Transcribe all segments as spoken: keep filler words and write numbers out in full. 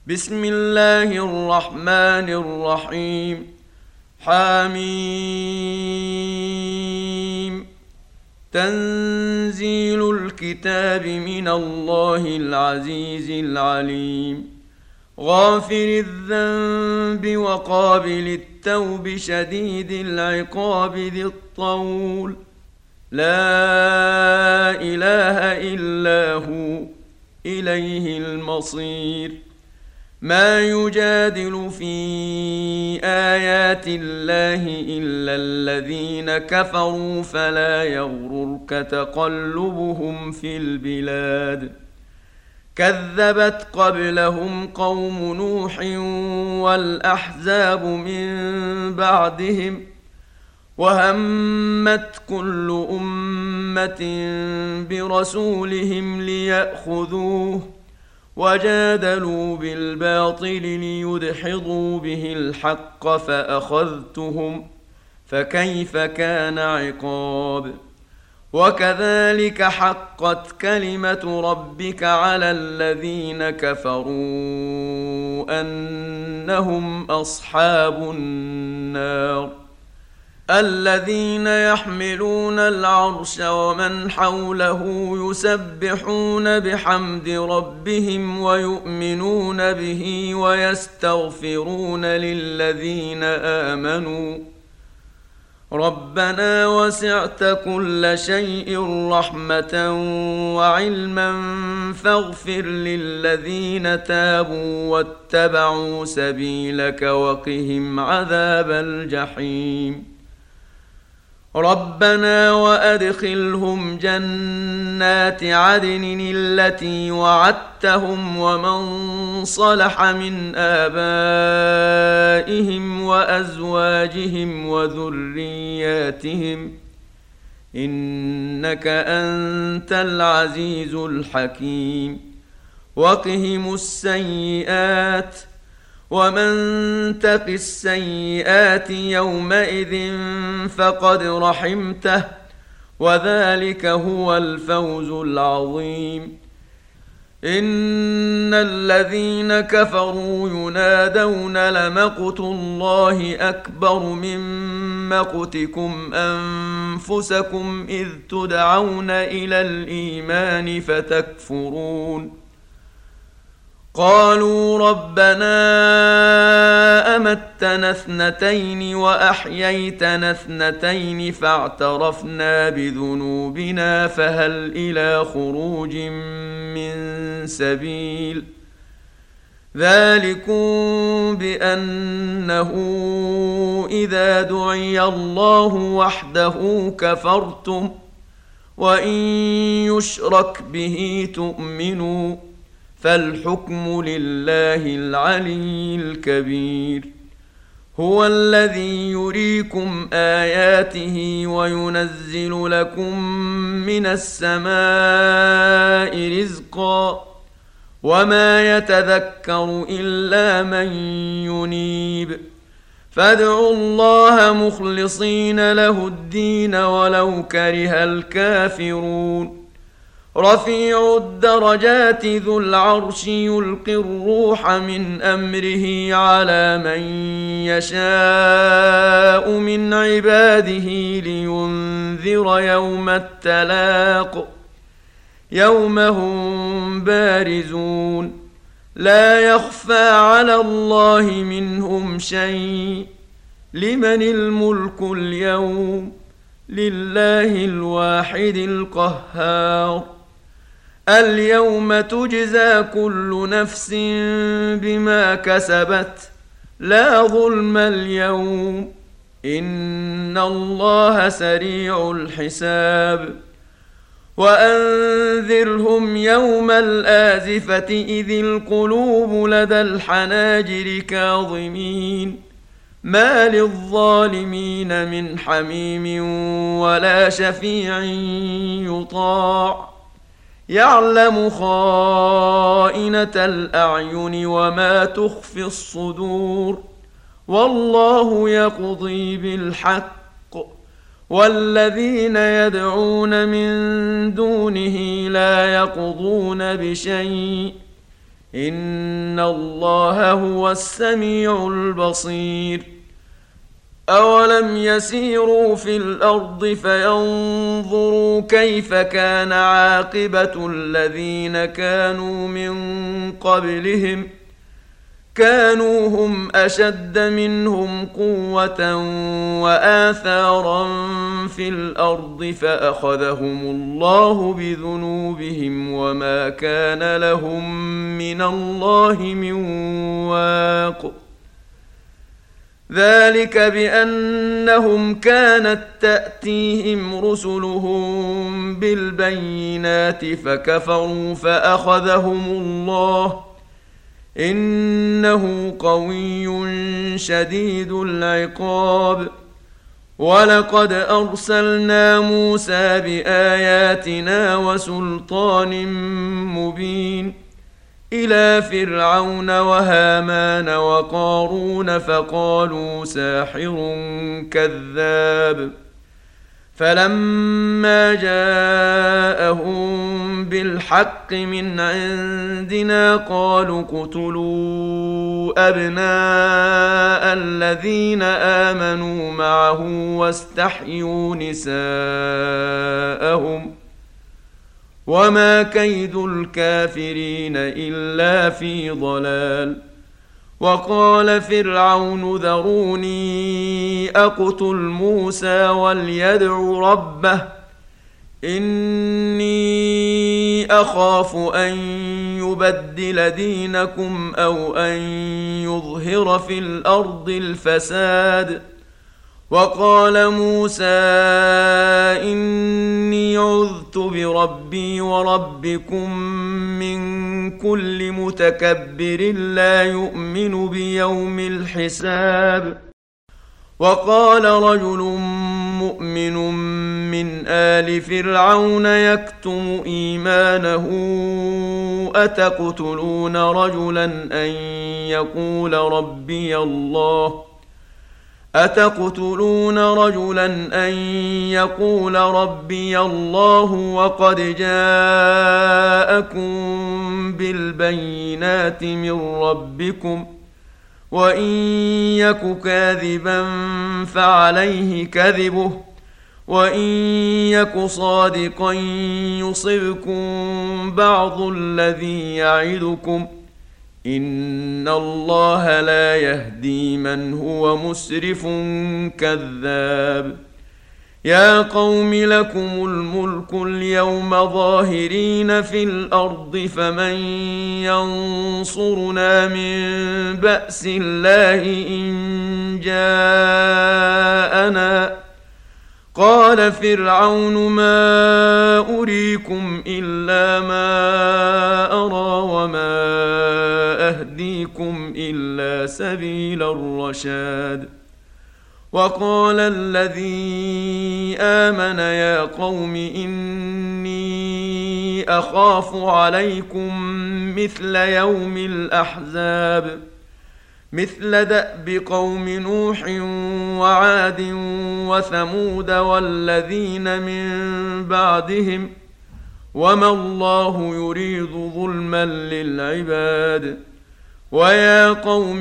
بسم الله الرحمن الرحيم. حميم. تنزيل الكتاب من الله العزيز العليم. غافر الذنب وقابل التوب شديد العقاب ذي الطول. لا إله إلا هو إليه المصير. ما يجادل في آيات الله إلا الذين كفروا فلا يغررك تقلبهم في البلاد. كذبت قبلهم قوم نوح والأحزاب من بعدهم وهمت كل أمة برسولهم ليأخذوه وجادلوا بالباطل ليدحضوا به الحق فأخذتهم فكيف كان عقاب. وكذلك حقت كلمة ربك على الذين كفروا أنهم أصحاب النار. الذين يحملون العرش ومن حوله يسبحون بحمد ربهم ويؤمنون به ويستغفرون للذين آمنوا ربنا وسعت كل شيء رحمة وعلما فاغفر للذين تابوا واتبعوا سبيلك وقهم عذاب الجحيم. ربنا وأدخلهم جنات عدن التي وعدتهم ومن صلح من آبائهم وأزواجهم وذرياتهم إنك أنت العزيز الحكيم. وقهم السيئات ومن تق السيئات يومئذ فقد رحمته وذلك هو الفوز العظيم. إن الذين كفروا ينادون لمقت الله أكبر من مقتكم أنفسكم إذ تدعون إلى الإيمان فتكفرون. قالوا ربنا أمتنا اثنتين وأحييتنا اثنتين فاعترفنا بذنوبنا فهل إلى خروج من سبيل. ذلكم بأنه إذا دعي الله وحده كفرتم وإن يشرك به تؤمنوا فالحكم لله العلي الكبير. هو الذي يريكم آياته وينزل لكم من السماء رزقا وما يتذكر إلا من ينيب. فادعوا الله مخلصين له الدين ولو كره الكافرون. رفيع الدرجات ذو العرش يلقي الروح من أمره على من يشاء من عباده لينذر يوم التلاق يوم هم بارزون لا يخفى على الله منهم شيء. لمن الملك اليوم لله الواحد القهار. اليوم تجزى كل نفس بما كسبت لا ظلم اليوم إن الله سريع الحساب. وأنذرهم يوم الآزفة إذ القلوب لدى الحناجر كاظمين ما للظالمين من حميم ولا شفيع يطاع. يعلم خائنة الأعين وما تخفي الصدور والله يقضي بالحق والذين يدعون من دونه لا يقضون بشيء إن الله هو السميع البصير. أولم يسيروا في الأرض فينظروا كيف كان عاقبة الذين كانوا من قبلهم كانوا هم أشد منهم قوة وآثارا في الأرض فأخذهم الله بذنوبهم وما كان لهم من الله من واق. ذلك بأنهم كانت تأتيهم رسلهم بالبينات فكفروا فأخذهم الله إنه قوي شديد العقاب. ولقد أرسلنا موسى بآياتنا وسلطان مبين إلى فرعون وهامان وقارون فقالوا ساحر كذاب. فلما جاءهم بالحق من عندنا قالوا اقتلوا أبناء الذين آمنوا معه واستحيوا نساءهم وما كيد الكافرين إلا في ضلال. وقال فرعون ذروني أقتل موسى وليدع ربه إني أخاف أن يبدل دينكم أو أن يظهر في الأرض الفساد. وقال موسى إني عذت بربي وربكم من كل متكبر لا يؤمن بيوم الحساب. وقال رجل مؤمن من آل فرعون يكتم إيمانه أتقتلون رجلا أن يقول ربي الله أتقتلون رجلا أن يقول ربي الله وقد جاءكم بالبينات من ربكم وإن يك كاذبا فعليه كذبه وإن يك صادقا يصبكم بعض الذي يعدكم إن الله لا يهدي من هو مسرف كذاب. يا قوم لكم الملك اليوم ظاهرين في الأرض فمن ينصرنا من بأس الله إن جاءنا. قال فرعون ما أريكم إلا ما أرى وما أهديكم إلا سبيل الرشاد. وقال الذي آمن يا قوم إني أخاف عليكم مثل يوم الأحزاب مثل دأب قوم نوح وعاد وثمود والذين من بعدهم وما الله يريد ظلما للعباد. ويا قوم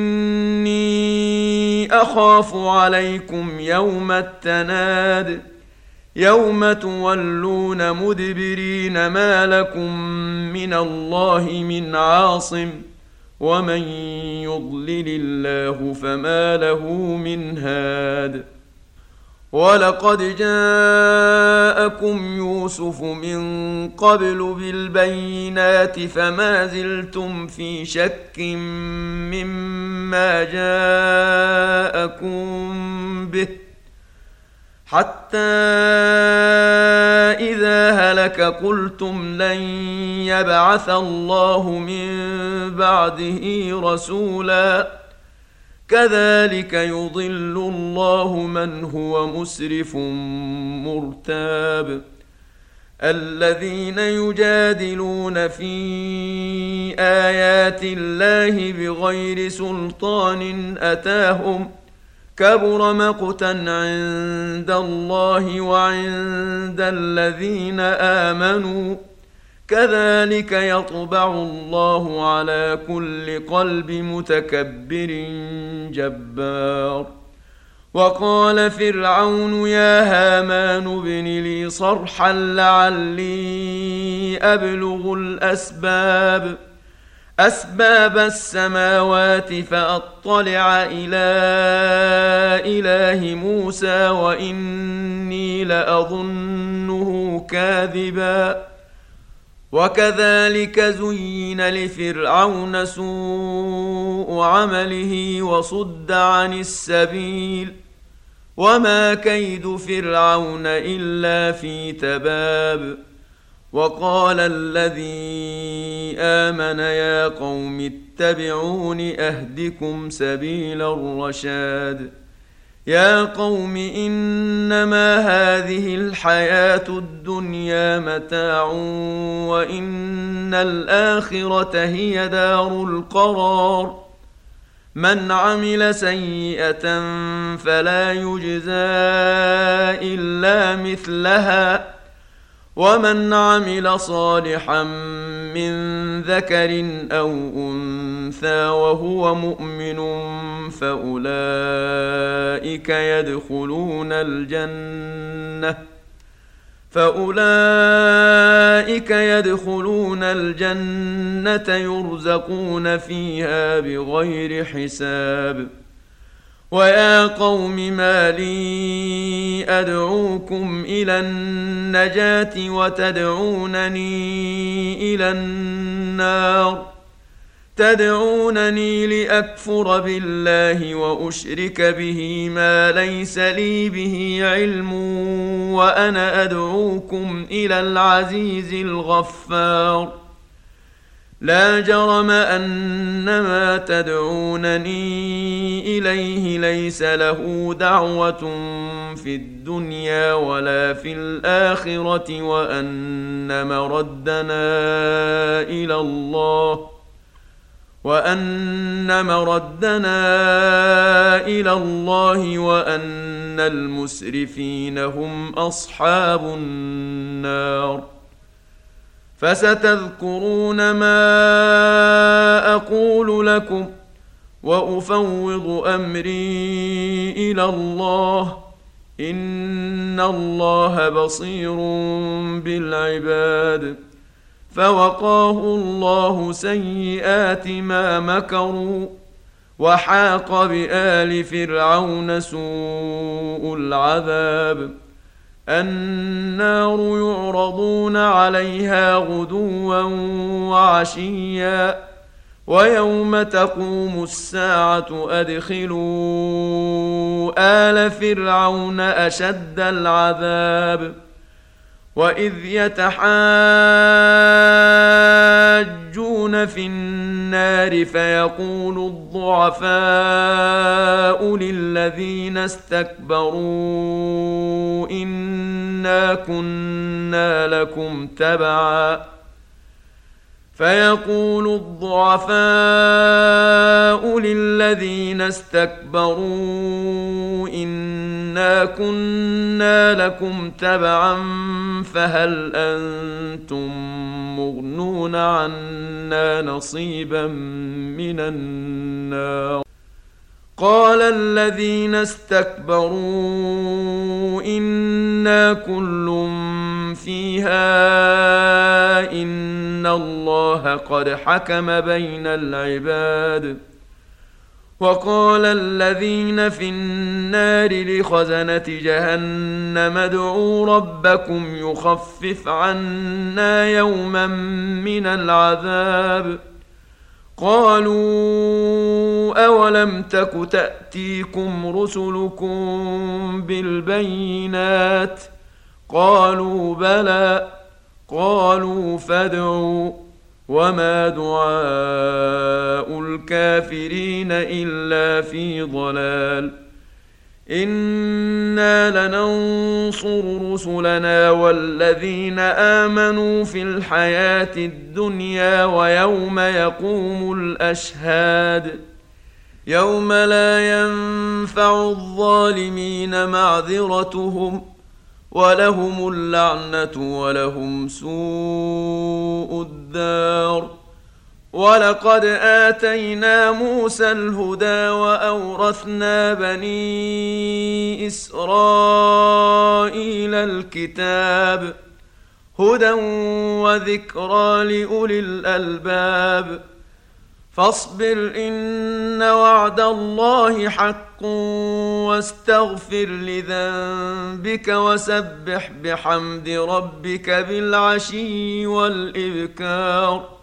إني أخاف عليكم يوم التناد يوم تولون مدبرين ما لكم من الله من عاصم ومن يضلل الله فما له من هاد. ولقد جاءكم يوسف من قبل بالبينات فما زلتم في شك مما جاءكم به حتى إذا هلك قلتم لن يبعث الله من بعده رسولا كذلك يضل الله من هو مسرف مرتاب. الذين يجادلون في آيات الله بغير سلطان أتاهم كبر مقتا عند الله وعند الذين آمنوا كذلك يطبع الله على كل قلب متكبر جبار. وقال فرعون يا هامان ابن لي صرحا لعلي أبلغ الأسباب أسباب السماوات فأطلع إلى إله موسى وإني لأظنه كاذبا. وكذلك زين لفرعون سوء عمله وصد عن السبيل وما كيد فرعون إلا في تباب. وقال الذي آمن يا قوم اتبعون أهدكم سبيل الرشاد. يا قوم إنما هذه الحياة الدنيا متاع وإن الآخرة هي دار القرار. من عمل سيئة فلا يجزى إلا مثلها ومن عمل صالحا من ذكر أو أنثى وهو مؤمن فأولئك يدخلون الجنة فأولئك يدخلون الجنة يرزقون فيها بغير حساب. ويا قوم ما لي أدعوكم إلى النجاة وتدعونني إلى النار تدعونني لأكفر بالله وأشرك به ما ليس لي به علم وأنا أدعوكم إلى العزيز الغفار. لا جرم أن ما تدعونني إليه ليس له دعوة في الدنيا ولا في الآخرة وأن مردنا إلى الله وأن مردنا إلى الله وأن المسرفين هم أصحاب النار. فستذكرون ما أقول لكم وأفوض أمري إلى الله إن الله بصير بالعباد. فوقاه الله سيئات ما مكروا وحاق بآل فرعون سوء العذاب. النار يعرضون عليها غدوا وعشيا ويوم تقوم الساعة أدخلوا آل فرعون أشد العذاب. وإذ يتحاجون في النار فيقول الضعفاء للذين استكبروا إنا كنا لكم تبعا فيقول الضعفاء للذين استكبروا إنا كنا لكم تبعا فهل أنتم مغنون عنا نصيبا من النار. قال الذين استكبروا إنا كل فيها إن الله قد حكم بين العباد. وقال الذين في النار لخزنة جهنم ادعوا ربكم يخفف عنا يوما من العذاب. قالوا أولم تك تأتيكم رسلكم بالبينات قالوا بلى قالوا فادعوا وما دعاء الكافرين إلا في ضلال. إنا لننصر رسلنا والذين آمنوا في الحياة الدنيا ويوم يقوم الأشهاد. يوم لا ينفع الظالمين معذرتهم ولهم اللعنة ولهم سوء الدار. ولقد آتينا موسى الهدى وأورثنا بني إسرائيل الكتاب هدى وذكرى لأولي الألباب. فاصبر إن وعد الله حق واستغفر لذنبك وسبح بحمد ربك بالعشي والإبكار.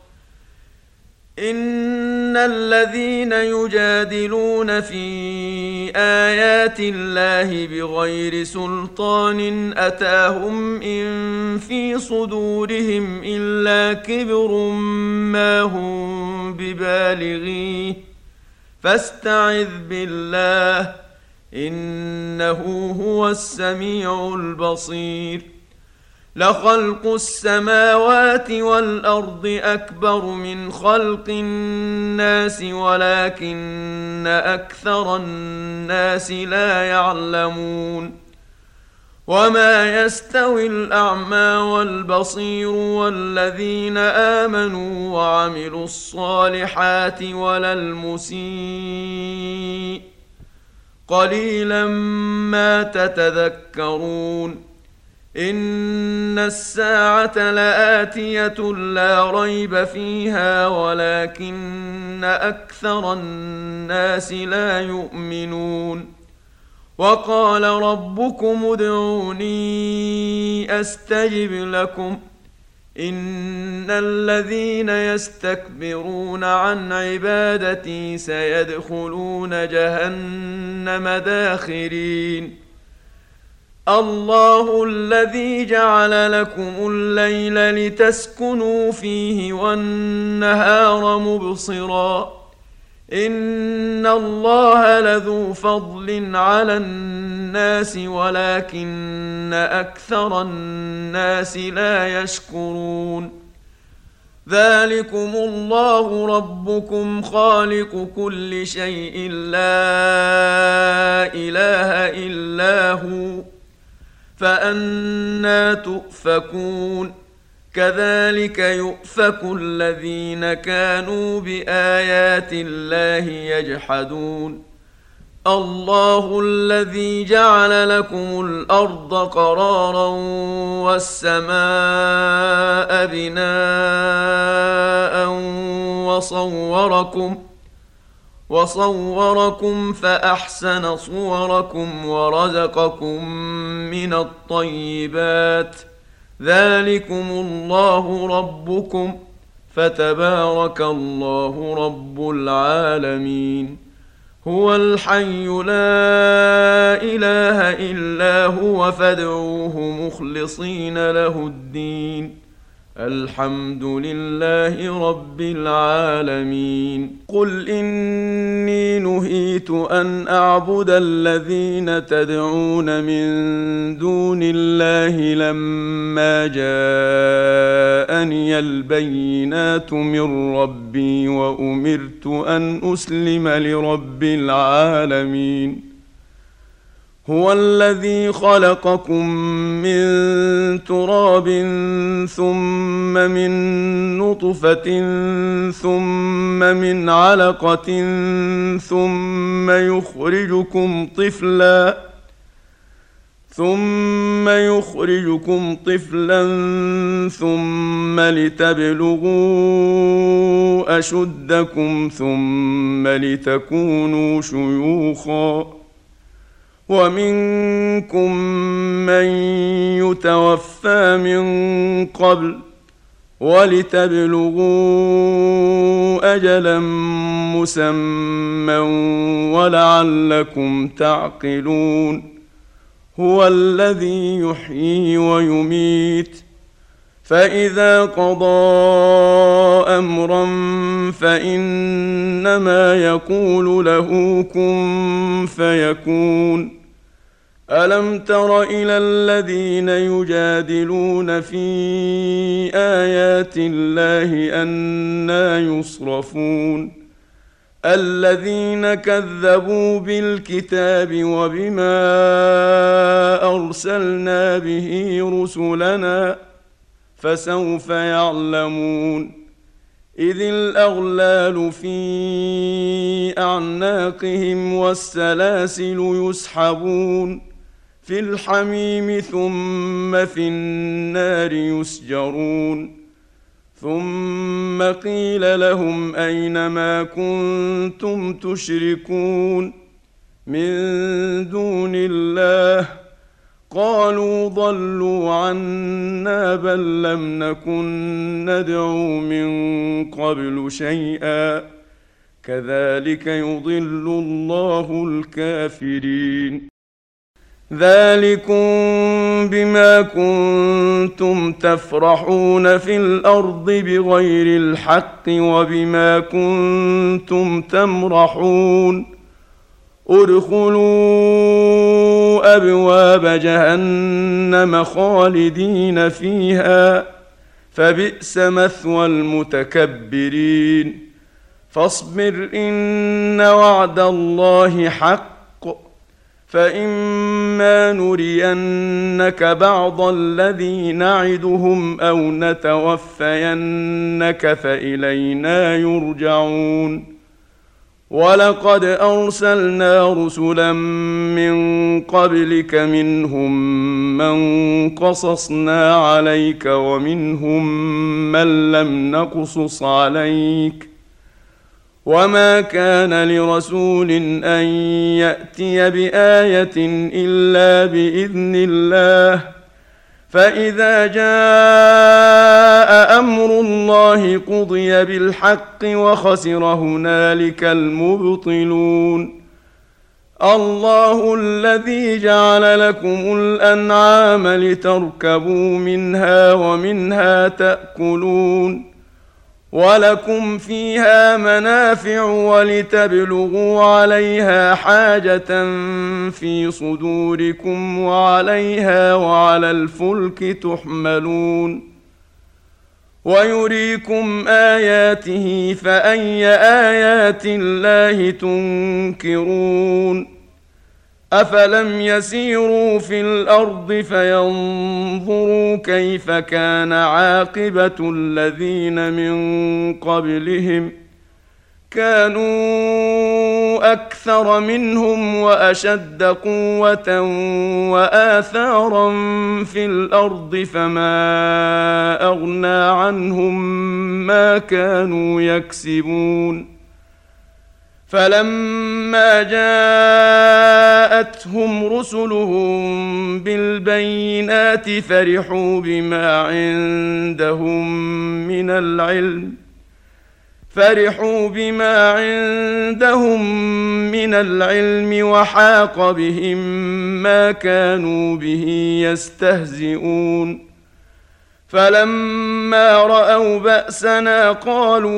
إن الذين يجادلون في آيات الله بغير سلطان أتاهم إن في صدورهم إلا كبر ما هم ببالغيه فاستعذ بالله إنه هو السميع البصير. لخلق السماوات والأرض أكبر من خلق الناس ولكن أكثر الناس لا يعلمون. وما يستوي الأعمى والبصير والذين آمنوا وعملوا الصالحات ولا المسيء قليلا ما تتذكرون. إن الساعة لآتية لا ريب فيها ولكن أكثر الناس لا يؤمنون. وقال ربكم ادعوني أستجب لكم إن الذين يستكبرون عن عبادتي سيدخلون جهنم داخرين. الله الذي جعل لكم الليل لتسكنوا فيه والنهار مبصرا إن الله لذو فضل على الناس ولكن أكثر الناس لا يشكرون. ذلكم الله ربكم خالق كل شيء لا إله إلا هو فأنى تؤفكون. كذلك يؤفك الذين كانوا بآيات الله يجحدون. الله الذي جعل لكم الأرض قرارا والسماء بناء وصوركم وصوركم فأحسن صوركم ورزقكم من الطيبات ذلكم الله ربكم فتبارك الله رب العالمين. هو الحي لا إله إلا هو فادعوه مخلصين له الدين الحمد لله رب العالمين. قل إني نهيت أن أعبد الذين تدعون من دون الله لما جاءني البينات من ربي وأمرت أن أسلم لرب العالمين. هو الذي خلقكم من تراب ثم من نطفة ثم من علقة ثم يخرجكم طفلا ثم يخرجكم طفلا ثم لتبلغوا أشدكم ثم لتكونوا شيوخا ومنكم من يتوفى من قبل ولتبلغوا أجلا مسمى ولعلكم تعقلون. هو الذي يحيي ويميت فإذا قضى أمرا فإنما يقول له كن فيكون. ألم تر إلى الذين يجادلون في آيات الله أنى يصرفون الذين كذبوا بالكتاب وبما أرسلنا به رسلنا فسوف يعلمون إذ الأغلال في أعناقهم والسلاسل يسحبون في الحميم ثم في النار يسجرون ثم قيل لهم أين ما كنتم تشركون من دون الله قالوا ضلوا عنا بل لم نكن ندعو من قبل شيئا كذلك يضل الله الكافرين ذلكم بما كنتم تفرحون في الأرض بغير الحق وبما كنتم تمرحون ادخلوا أبواب جهنم خالدين فيها فبئس مثوى المتكبرين فاصبر إن وعد الله حق فإما نرينك بعض الذي نعدهم أو نتوفينك فإلينا يرجعون ولقد أرسلنا رسلا من قبلك منهم من قصصنا عليك ومنهم من لم نقصص عليك وما كان لرسول أن يأتي بآية إلا بإذن الله فإذا جاء أمر الله قضي بالحق وخسر هنالك المبطلون الله الذي جعل لكم الأنعام لتركبوا منها ومنها تأكلون ولكم فيها منافع ولتبلغوا عليها حاجة في صدوركم وعليها وعلى الفلك تحملون ويريكم آياته فأي آيات الله تنكرون أفلم يسيروا في الأرض فينظروا كيف كان عاقبة الذين من قبلهم كانوا أكثر منهم وأشد قوة وآثارا في الأرض فما أغنى عنهم ما كانوا يكسبون فلما جاءتهم رسلهم بالبينات فرحوا بما عندهم من العلم فرحوا بما عندهم من العلم وحاق بهم ما كانوا به يستهزئون فلما رأوا بأسنا قالوا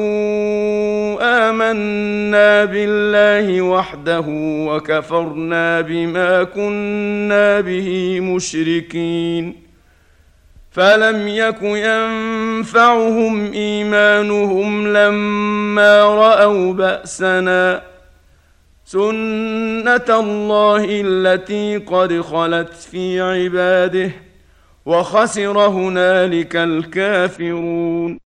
آمنا بالله وحده وكفرنا بما كنا به مشركين فلم يك ينفعهم إيمانهم لما رأوا بأسنا سنة الله التي قد خلت في عباده وخسر هنالك الكافرون